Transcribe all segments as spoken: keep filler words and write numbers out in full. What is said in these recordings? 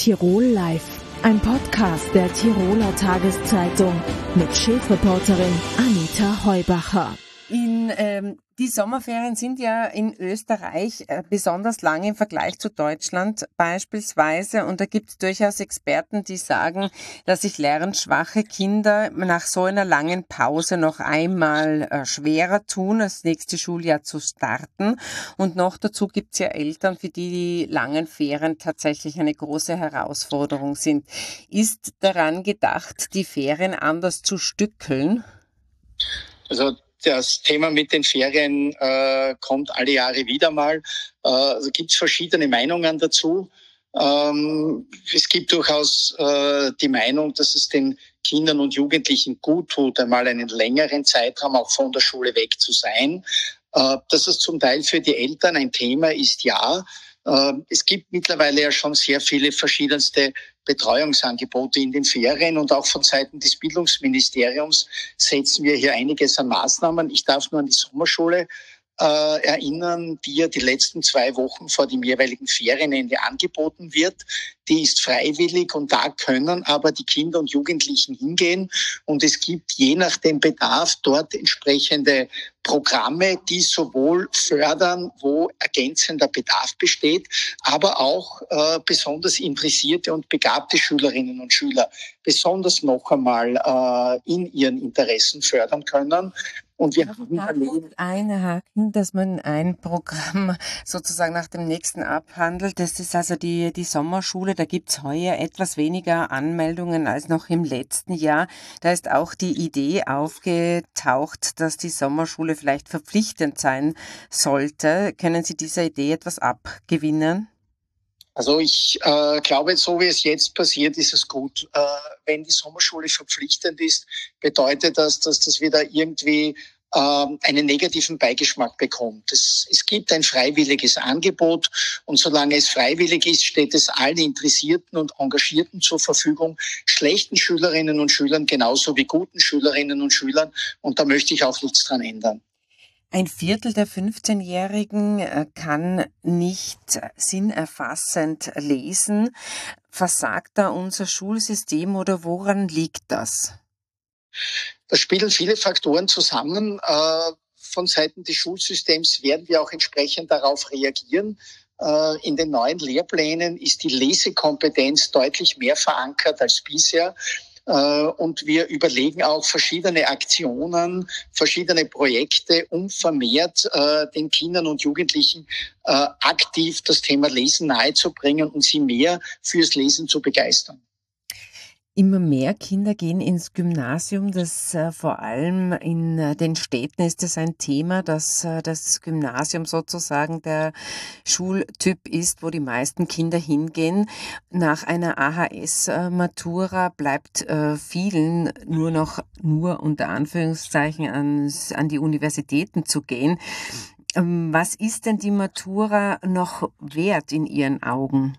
Tirol Live, ein Podcast der Tiroler Tageszeitung mit Chefreporterin Anita Heubacher. In, ähm, die Sommerferien sind ja in Österreich äh, besonders lang im Vergleich zu Deutschland beispielsweise. Und da gibt es durchaus Experten, die sagen, dass sich lernschwache Kinder nach so einer langen Pause noch einmal äh, schwerer tun, das nächste Schuljahr zu starten. Und noch dazu gibt es ja Eltern, für die die langen Ferien tatsächlich eine große Herausforderung sind. Ist daran gedacht, die Ferien anders zu stückeln? Also das Thema mit den Ferien äh, kommt alle Jahre wieder mal. Äh, also gibt es verschiedene Meinungen dazu. Ähm, es gibt durchaus äh, die Meinung, dass es den Kindern und Jugendlichen gut tut, einmal einen längeren Zeitraum auch von der Schule weg zu sein. Äh, dass es zum Teil für die Eltern ein Thema ist, ja. Äh, es gibt mittlerweile ja schon sehr viele verschiedenste Betreuungsangebote in den Ferien und auch von Seiten des Bildungsministeriums setzen wir hier einiges an Maßnahmen. Ich darf nur an die Sommerschule äh, erinnern, die ja die letzten zwei Wochen vor dem jeweiligen Ferienende angeboten wird. Die ist freiwillig und da können aber die Kinder und Jugendlichen hingehen und es gibt je nach dem Bedarf dort entsprechende Programme, die sowohl fördern, wo ergänzender Bedarf besteht, aber auch äh, besonders interessierte und begabte Schülerinnen und Schüler besonders noch einmal äh, in ihren Interessen fördern können. Und wir haben erlebt, einhaken, dass man ein Programm sozusagen nach dem nächsten abhandelt. Das ist also die, die Sommerschule. Da gibt's heuer etwas weniger Anmeldungen als noch im letzten Jahr. Da ist auch die Idee aufgetaucht, dass die Sommerschule vielleicht verpflichtend sein sollte. Können Sie dieser Idee etwas abgewinnen? Also ich äh, glaube, so wie es jetzt passiert, ist es gut. Äh, wenn die Sommerschule verpflichtend ist, bedeutet das, dass das wieder irgendwie äh, einen negativen Beigeschmack bekommt. Es, es gibt ein freiwilliges Angebot und solange es freiwillig ist, steht es allen Interessierten und Engagierten zur Verfügung, schlechten Schülerinnen und Schülern genauso wie guten Schülerinnen und Schülern. Und da möchte ich auch nichts dran ändern. Ein Viertel der fünfzehnjährigen kann nicht sinnerfassend lesen. Versagt da unser Schulsystem oder woran liegt das? Da spielen viele Faktoren zusammen. Von Seiten des Schulsystems werden wir auch entsprechend darauf reagieren. In den neuen Lehrplänen ist die Lesekompetenz deutlich mehr verankert als bisher. Und wir überlegen auch verschiedene Aktionen, verschiedene Projekte, um vermehrt äh, den Kindern und Jugendlichen äh, aktiv das Thema Lesen nahezubringen und sie mehr fürs Lesen zu begeistern. Immer mehr Kinder gehen ins Gymnasium. Das äh, vor allem in äh, den Städten ist es ein Thema, dass äh, das Gymnasium sozusagen der Schultyp ist, wo die meisten Kinder hingehen. Nach einer A H S-Matura bleibt äh, vielen nur noch, nur unter Anführungszeichen, an, an die Universitäten zu gehen. Ähm, was ist denn die Matura noch wert in Ihren Augen?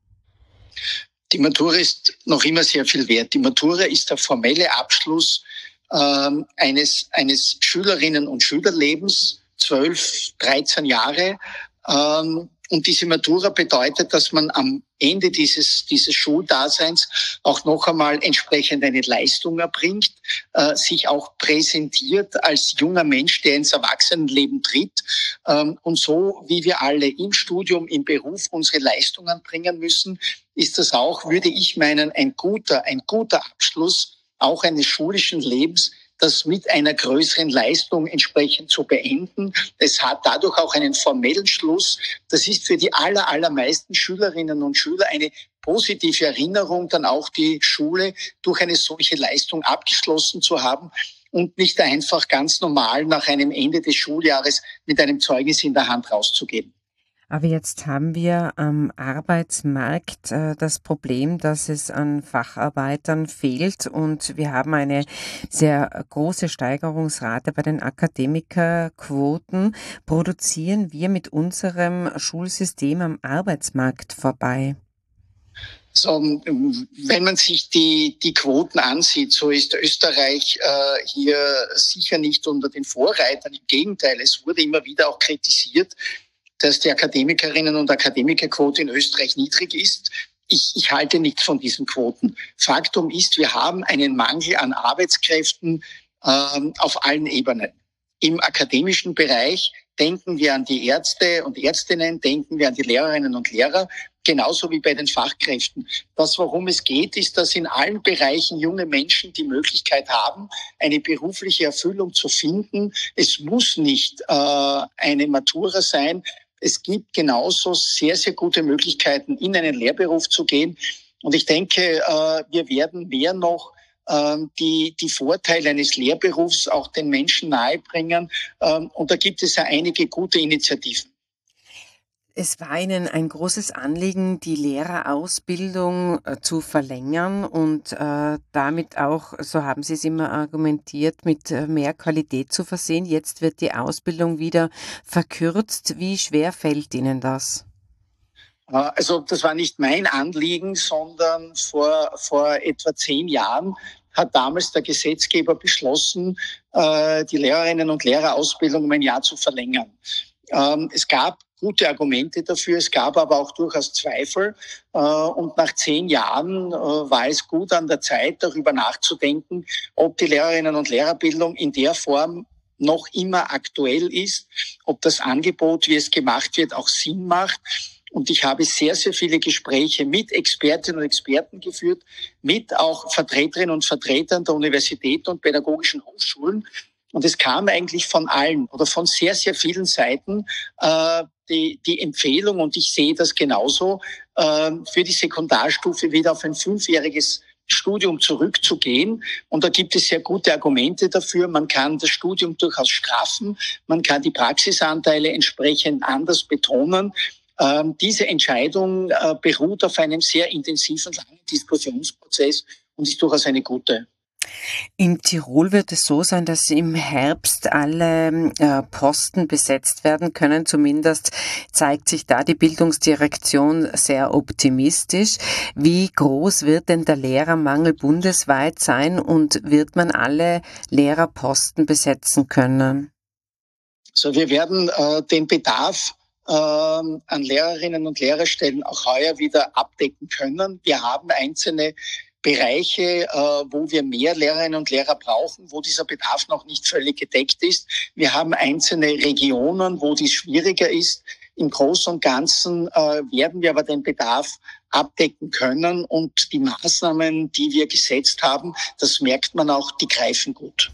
Die Matura ist noch immer sehr viel wert. Die Matura ist der formelle Abschluss ähm, eines, eines Schülerinnen- und Schülerlebens, zwölf, dreizehn Jahre. Ähm, und diese Matura bedeutet, dass man am Ende dieses, dieses Schuldaseins auch noch einmal entsprechend eine Leistung erbringt, äh, sich auch präsentiert als junger Mensch, der ins Erwachsenenleben tritt. Ähm, und so, wie wir alle im Studium, im Beruf unsere Leistungen bringen müssen, ist das auch, würde ich meinen, ein guter, ein guter Abschluss auch eines schulischen Lebens, das mit einer größeren Leistung entsprechend zu beenden. Es hat dadurch auch einen formellen Schluss. Das ist für die aller, allermeisten Schülerinnen und Schüler eine positive Erinnerung, dann auch die Schule durch eine solche Leistung abgeschlossen zu haben und nicht einfach ganz normal nach einem Ende des Schuljahres mit einem Zeugnis in der Hand rauszugehen. Aber jetzt haben wir am Arbeitsmarkt äh, das Problem, dass es an Facharbeitern fehlt und wir haben eine sehr große Steigerungsrate bei den Akademikerquoten. Produzieren wir mit unserem Schulsystem am Arbeitsmarkt vorbei? So, wenn man sich die, die Quoten ansieht, so ist Österreich äh, hier sicher nicht unter den Vorreitern. Im Gegenteil, es wurde immer wieder auch kritisiert, dass die Akademikerinnen und Akademikerquote in Österreich niedrig ist. ich, ich halte nichts von diesen Quoten. Faktum ist, wir haben einen Mangel an Arbeitskräften ähm, auf allen Ebenen. Im akademischen Bereich denken wir an die Ärzte und Ärztinnen, denken wir an die Lehrerinnen und Lehrer, genauso wie bei den Fachkräften. Das, worum es geht, ist, dass in allen Bereichen junge Menschen die Möglichkeit haben, eine berufliche Erfüllung zu finden. Es muss nicht äh, eine Matura sein. Es gibt genauso sehr, sehr gute Möglichkeiten, in einen Lehrberuf zu gehen. Und ich denke, äh, wir werden mehr noch die, die Vorteile eines Lehrberufs auch den Menschen nahebringen. Und da gibt es ja einige gute Initiativen. Es war Ihnen ein großes Anliegen, die Lehrerausbildung äh, zu verlängern und äh, damit auch, so haben Sie es immer argumentiert, mit äh, mehr Qualität zu versehen. Jetzt wird die Ausbildung wieder verkürzt. Wie schwer fällt Ihnen das? Also das war nicht mein Anliegen, sondern vor, vor etwa zehn Jahren hat damals der Gesetzgeber beschlossen, die Lehrerinnen- und Lehrerausbildung um ein Jahr zu verlängern. Es gab gute Argumente dafür, es gab aber auch durchaus Zweifel. Und nach zehn Jahren war es gut an der Zeit, darüber nachzudenken, ob die Lehrerinnen- und Lehrerbildung in der Form noch immer aktuell ist, ob das Angebot, wie es gemacht wird, auch Sinn macht. Und ich habe sehr, sehr viele Gespräche mit Expertinnen und Experten geführt, mit auch Vertreterinnen und Vertretern der Universitäten und pädagogischen Hochschulen. Und es kam eigentlich von allen oder von sehr, sehr vielen Seiten äh, die, die Empfehlung, und ich sehe das genauso, äh, für die Sekundarstufe wieder auf ein fünfjähriges Studium zurückzugehen. Und da gibt es sehr gute Argumente dafür. Man kann das Studium durchaus straffen, man kann die Praxisanteile entsprechend anders betonen. Ähm, diese Entscheidung äh, beruht auf einem sehr intensiven, langen Diskussionsprozess und ist durchaus eine gute. In Tirol wird es so sein, dass im Herbst alle äh, Posten besetzt werden können. Zumindest zeigt sich da die Bildungsdirektion sehr optimistisch. Wie groß wird denn der Lehrermangel bundesweit sein und wird man alle Lehrerposten besetzen können? So, wir werden äh, den Bedarf an Lehrerinnen und Lehrerstellen auch heuer wieder abdecken können. Wir haben einzelne Bereiche, wo wir mehr Lehrerinnen und Lehrer brauchen, wo dieser Bedarf noch nicht völlig gedeckt ist. Wir haben einzelne Regionen, wo dies schwieriger ist. Im Großen und Ganzen werden wir aber den Bedarf abdecken können. Und die Maßnahmen, die wir gesetzt haben, das merkt man auch, die greifen gut.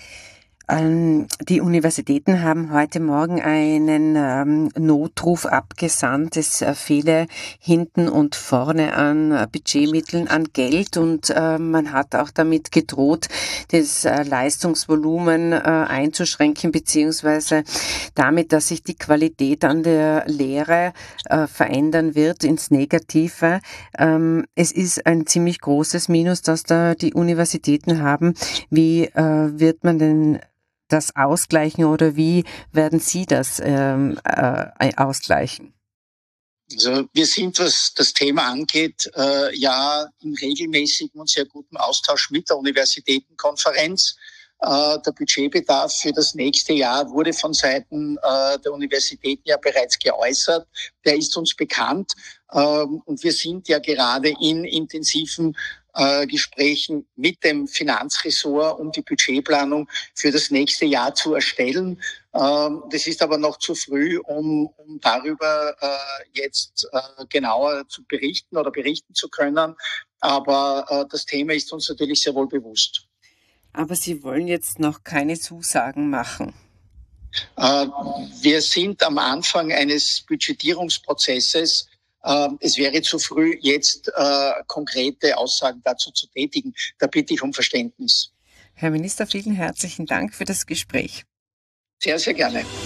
Die Universitäten haben heute Morgen einen ähm, Notruf abgesandt. Es äh, fehle hinten und vorne an äh, Budgetmitteln, an Geld, und äh, man hat auch damit gedroht, das äh, Leistungsvolumen äh, einzuschränken, beziehungsweise damit, dass sich die Qualität an der Lehre äh, verändern wird ins Negative. Ähm, es ist ein ziemlich großes Minus, das da die Universitäten haben. Wie äh, wird man denn das ausgleichen, oder wie werden Sie das ähm, äh, ausgleichen? Also wir sind, was das Thema angeht, äh, ja in regelmäßigem und sehr gutem Austausch mit der Universitätenkonferenz. Äh, der Budgetbedarf für das nächste Jahr wurde von Seiten äh, der Universitäten ja bereits geäußert. Der ist uns bekannt. Ähm, und wir sind ja gerade in intensiven Äh, Gesprächen mit dem Finanzressort, um die Budgetplanung für das nächste Jahr zu erstellen. Ähm, das ist aber noch zu früh, um, um darüber äh, jetzt äh, genauer zu berichten oder berichten zu können. Aber äh, das Thema ist uns natürlich sehr wohl bewusst. Aber Sie wollen jetzt noch keine Zusagen machen? Äh, wir sind am Anfang eines Budgetierungsprozesses. Es wäre zu früh, jetzt äh, konkrete Aussagen dazu zu tätigen. Da bitte ich um Verständnis. Herr Minister, vielen herzlichen Dank für das Gespräch. Sehr, sehr gerne.